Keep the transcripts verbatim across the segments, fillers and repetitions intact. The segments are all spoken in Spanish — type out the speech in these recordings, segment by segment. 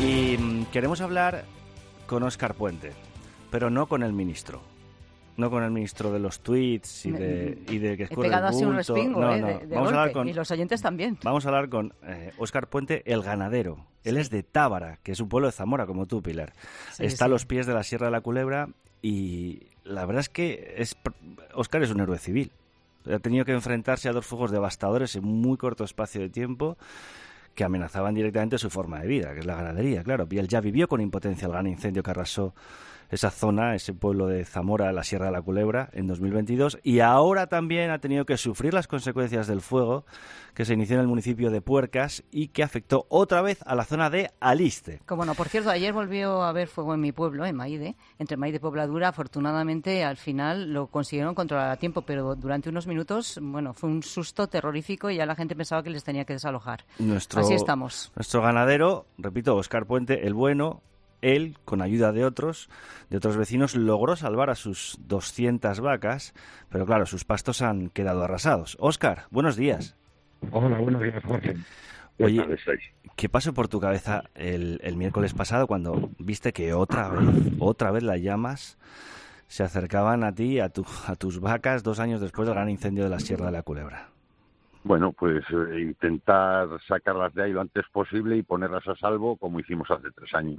Y mm, queremos hablar con Óscar Puente, pero no con el ministro. No con el ministro de los tweets y de, y de que escurre He pegado el así un bulto. respingo, No, eh, no. de, de Vamos a hablar golpe, con, y los oyentes también. Vamos a hablar con eh, Óscar Puente, el ganadero. Él Sí. es de Tábara, que es un pueblo de Zamora, como tú, Pilar. Sí, Está sí. a los pies de la Sierra de la Culebra y la verdad es que es, Óscar es un héroe civil. Ha tenido que enfrentarse a dos fuegos devastadores en muy corto espacio de tiempo que amenazaban directamente su forma de vida, que es la ganadería, claro. Y él ya vivió con impotencia el gran incendio que arrasó esa zona, ese pueblo de Zamora, la Sierra de la Culebra, en dos mil veintidós, y ahora también ha tenido que sufrir las consecuencias del fuego que se inició en el municipio de Puercas y que afectó otra vez a la zona de Aliste. Como no, por cierto, ayer volvió a haber fuego en mi pueblo, en Maide, entre Maide y Pobladura. Afortunadamente, al final lo consiguieron controlar a tiempo, pero durante unos minutos, bueno, fue un susto terrorífico y ya la gente pensaba que les tenía que desalojar. Nuestro, Así estamos. Nuestro ganadero, repito, Óscar Puente, el bueno, él, con ayuda de otros, de otros vecinos, logró salvar a sus doscientas vacas, pero claro, sus pastos han quedado arrasados. Óscar, buenos días. Hola, buenos días, Jorge. ¿Qué Oye, tal estáis? ¿qué pasó por tu cabeza el, el miércoles pasado cuando viste que otra vez, otra vez las llamas se acercaban a ti, a, tu, a tus vacas, dos años después del gran incendio de la Sierra de la Culebra? Bueno, pues eh, intentar sacarlas de ahí lo antes posible y ponerlas a salvo como hicimos hace tres años.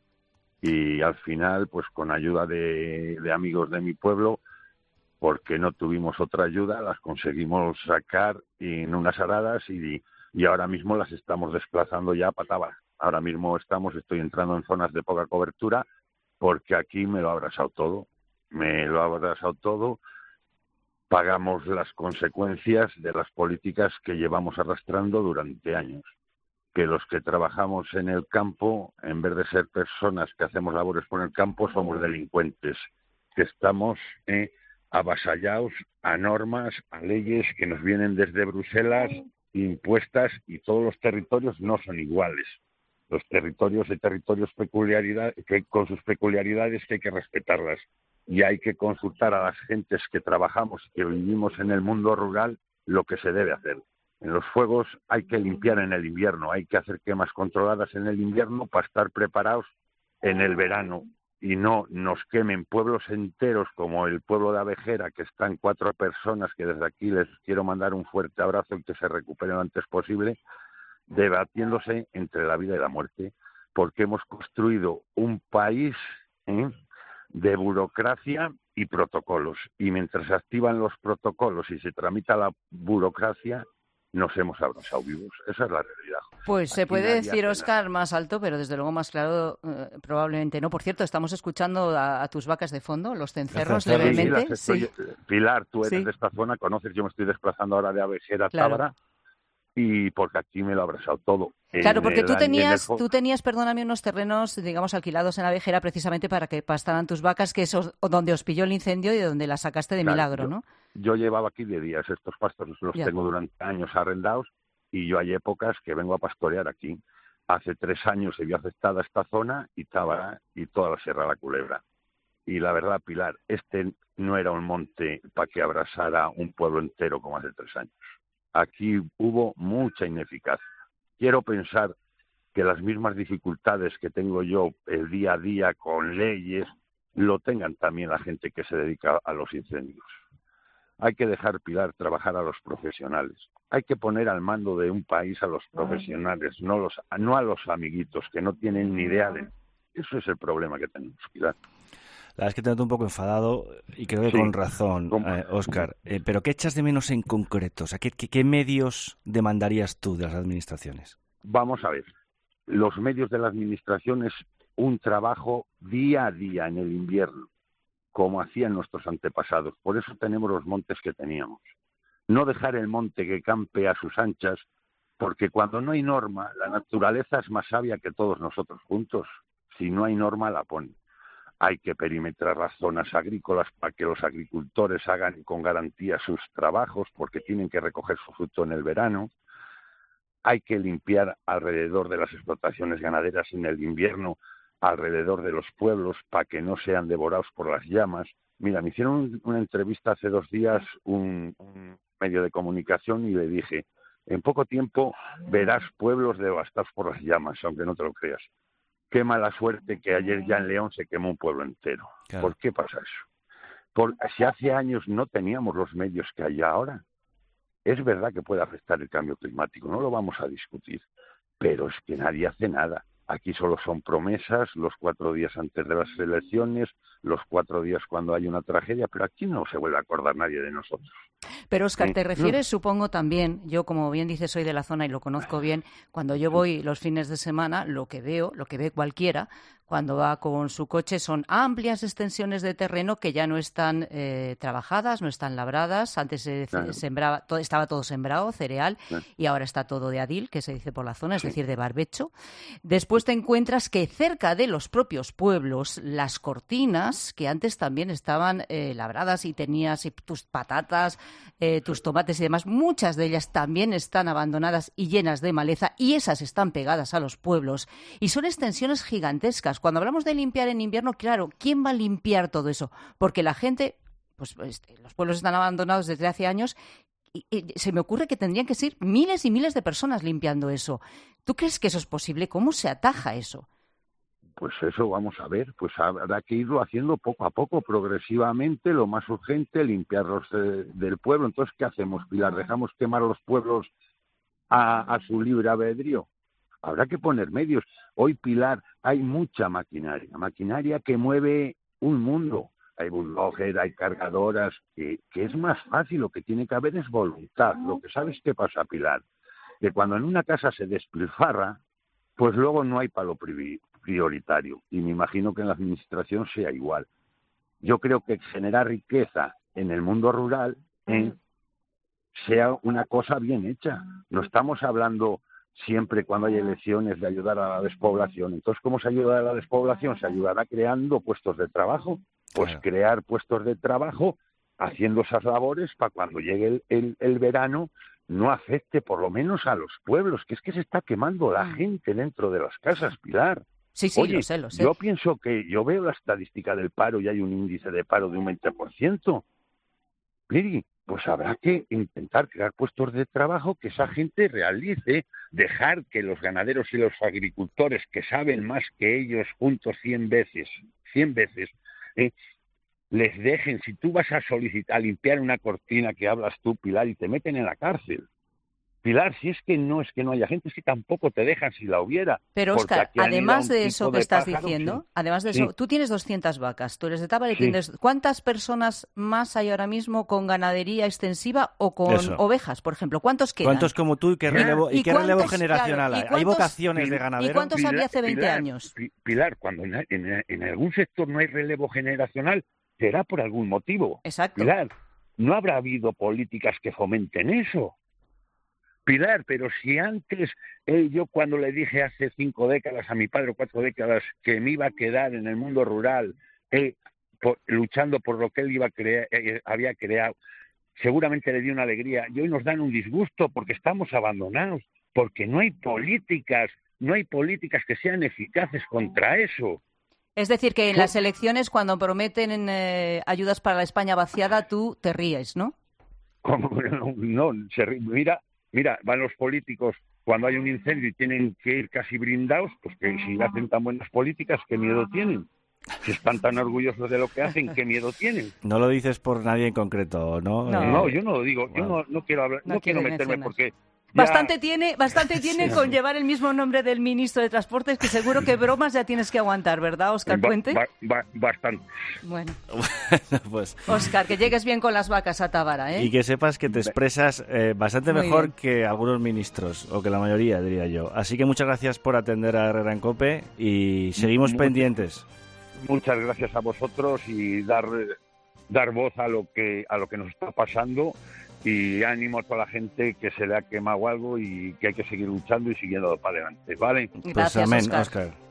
Y al final, pues con ayuda de, de amigos de mi pueblo, porque no tuvimos otra ayuda, las conseguimos sacar en unas aradas y, y ahora mismo las estamos desplazando ya a Tábara. Ahora mismo estamos, estoy entrando en zonas de poca cobertura porque aquí me lo ha abrasado todo. Me lo ha abrasado todo. Pagamos las consecuencias de las políticas que llevamos arrastrando durante años. Que los que trabajamos en el campo, en vez de ser personas que hacemos labores por el campo, somos delincuentes, que estamos eh, avasallados a normas, a leyes que nos vienen desde Bruselas, impuestas, y todos los territorios no son iguales. Los territorios hay territorios peculiaridad, que, con sus peculiaridades que hay que respetarlas. Y hay que consultar a las gentes que trabajamos y que vivimos en el mundo rural lo que se debe hacer. En los fuegos hay que limpiar en el invierno, hay que hacer quemas controladas en el invierno para estar preparados en el verano y no nos quemen pueblos enteros como el pueblo de Abejera, que están cuatro personas, que desde aquí les quiero mandar un fuerte abrazo y que se recuperen lo antes posible, debatiéndose entre la vida y la muerte, porque hemos construido un país ¿eh? de burocracia y protocolos, y mientras se activan los protocolos y se tramita la burocracia, nos hemos abrazado vivos. Esa es la realidad. Pues se Aquí puede nadie decir, hace Óscar, nada. más alto, pero desde luego más claro eh, probablemente no. Por cierto, estamos escuchando a, a tus vacas de fondo, los cencerros, cencerros. Sí, sí, levemente. las estoy- Sí, Pilar, tú eres sí, de esta zona, conoces, yo me estoy desplazando ahora de Abejera a claro. Tábara, y porque aquí me lo ha abrazado todo. Claro, En porque el tú año- en el tenías, fo- tú tenías, perdóname, unos terrenos, digamos, alquilados en la Vejera precisamente para que pastaran tus vacas, que es os- donde os pilló el incendio y de donde las sacaste de Claro, milagro, yo, ¿no? yo llevaba aquí de días, estos pastos los Ya. tengo durante años arrendados, y yo hay épocas que vengo a pastorear aquí. Hace tres años se vio afectada esta zona y Tábara y toda la Sierra de la Culebra. Y la verdad, Pilar, este no era un monte para que abrasara un pueblo entero como hace tres años. Aquí hubo mucha ineficacia. Quiero pensar que las mismas dificultades que tengo yo el día a día con leyes, lo tengan también la gente que se dedica a los incendios. Hay que dejar, Pilar, trabajar a los profesionales. Hay que poner al mando de un país a los profesionales, no, los, no a los amiguitos que no tienen ni idea de... Eso es el problema que tenemos, Pilar. La verdad es que te noto un poco enfadado y creo que Sí. con razón, ¿Cómo? eh, Óscar. Eh, pero ¿qué echas de menos en concreto? O sea, ¿qué, qué, qué medios demandarías tú de las administraciones? Vamos a ver. Los medios de la administración es un trabajo día a día en el invierno, como hacían nuestros antepasados. Por eso tenemos los montes que teníamos. No dejar el monte que campe a sus anchas, porque cuando no hay norma, la naturaleza es más sabia que todos nosotros juntos. Si no hay norma, la pone. Hay que perimetrar las zonas agrícolas para que los agricultores hagan con garantía sus trabajos, porque tienen que recoger su fruto en el verano. Hay que limpiar alrededor de las explotaciones ganaderas en el invierno, alrededor de los pueblos, para que no sean devorados por las llamas. Mira, me hicieron una entrevista hace dos días, un, un medio de comunicación, y le dije, en poco tiempo verás pueblos devastados por las llamas, aunque no te lo creas. qué mala suerte que ayer ya en León se quemó un pueblo entero. Claro. ¿Por qué pasa eso? Por, si hace años no teníamos los medios que hay ahora. Es verdad que puede afectar el cambio climático, no lo vamos a discutir, pero es que nadie hace nada. Aquí solo son promesas, los cuatro días antes de las elecciones, los cuatro días cuando hay una tragedia, pero aquí no se vuelve a acordar nadie de nosotros. Pero, Óscar, te refieres, supongo, también, yo como bien dices, soy de la zona y lo conozco bien, cuando yo voy los fines de semana, lo que veo, lo que ve cualquiera, cuando va con su coche, son amplias extensiones de terreno que ya no están eh, trabajadas, no están labradas. Antes se claro. sembraba, todo, estaba todo sembrado, cereal, claro. y ahora está todo de adil, que se dice por la zona, es sí. decir, de barbecho. Después te encuentras que cerca de los propios pueblos, las cortinas, que antes también estaban eh, labradas y tenías y tus patatas, eh, tus tomates y demás, muchas de ellas también están abandonadas y llenas de maleza, y esas están pegadas a los pueblos. Y son extensiones gigantescas. Cuando hablamos de limpiar en invierno, claro, ¿quién va a limpiar todo eso? Porque la gente, pues este, los pueblos están abandonados desde hace años y, y se me ocurre que tendrían que ser miles y miles de personas limpiando eso. ¿Tú crees que eso es posible? ¿Cómo se ataja eso? Pues eso vamos a ver, pues habrá que irlo haciendo poco a poco, progresivamente, lo más urgente, limpiarlos de, del pueblo. Entonces, ¿qué hacemos, Pilar? ¿Dejamos quemar los pueblos a, a su libre albedrío? Habrá que poner medios. Hoy, Pilar, hay mucha maquinaria, maquinaria que mueve un mundo. Hay bulldozer, hay cargadoras, que, que es más fácil, lo que tiene que haber es voluntad. Lo que sabes qué pasa, Pilar, que cuando en una casa se despilfarra, pues luego no hay para lo prioritario. Y me imagino que en la administración sea igual. Yo creo que generar riqueza en el mundo rural eh, sea una cosa bien hecha. No estamos hablando siempre cuando hay elecciones de ayudar a la despoblación. Entonces, ¿cómo se ayuda a la despoblación? Se ayudará creando puestos de trabajo. Pues claro. crear puestos de trabajo, haciendo esas labores para cuando llegue el, el, el verano no afecte por lo menos a los pueblos, que es que se está quemando la gente dentro de las casas, Pilar. Sí, sí, Oye, lo sé, lo sé. Yo pienso que, yo veo la estadística del paro y hay un índice de paro de un veinte por ciento. Piri, pues habrá que intentar crear puestos de trabajo que esa gente realice, dejar que los ganaderos y los agricultores, que saben más que ellos juntos cien veces, cien veces, eh, les dejen. Si tú vas a solicitar limpiar una cortina que hablas tú, Pilar, y te meten en la cárcel. Pilar, si es que no es que no haya gente, es que tampoco te dejan si la hubiera. Pero, Óscar, además de eso que estás diciendo, sí. además de sí. eso, tú tienes doscientas vacas, tú eres de Tábara y sí. tienes... ¿Cuántas personas más hay ahora mismo con ganadería extensiva o con eso. ovejas, por ejemplo? ¿Cuántos quedan? ¿Cuántos como tú y qué relevo, ¿Y, y qué relevo generacional claro, hay? ¿Hay vocaciones de ganaderos? ¿Y cuántos Pilar, había hace veinte Pilar, años? Pilar, cuando en, en, en algún sector no hay relevo generacional, será por algún motivo. Exacto. Pilar, no habrá habido políticas que fomenten eso. Pilar, pero si antes, eh, yo cuando le dije hace cinco décadas a mi padre, cuatro décadas, que me iba a quedar en el mundo rural, eh, por, luchando por lo que él iba a crear, eh, había creado, seguramente le dio una alegría. Y hoy nos dan un disgusto porque estamos abandonados, porque no hay políticas, no hay políticas que sean eficaces contra eso. Es decir, que en las elecciones, cuando prometen eh, ayudas para la España vaciada, tú te ríes, ¿no? ¿Cómo? No, no se ríe. Mira... Mira, van los políticos cuando hay un incendio y tienen que ir casi blindados, pues que si hacen tan buenas políticas, ¿qué miedo tienen? Si están tan orgullosos de lo que hacen, ¿qué miedo tienen? No lo dices por nadie en concreto, ¿no? No, eh, no yo no lo digo, wow. yo no, no quiero hablar, no, no quiero meterme mencionar. porque... Ya... Bastante tiene, bastante tiene sí. con llevar el mismo nombre del ministro de Transportes, que seguro que bromas ya tienes que aguantar, ¿verdad, Óscar Puente? Ba, ba, ba, bastante. Bueno, pues... Óscar, que llegues bien con las vacas a Tábara, ¿eh? Y que sepas que te expresas eh, bastante Muy mejor bien. que algunos ministros, o que la mayoría, diría yo. Así que muchas gracias por atender a Herrera en COPE y seguimos muchas, pendientes. Muchas gracias a vosotros y dar, dar voz a lo que a lo que nos está pasando. Y ánimo a toda la gente que se le ha quemado algo y que hay que seguir luchando y siguiendo para adelante, ¿vale? Gracias, pues amén, Óscar. Óscar.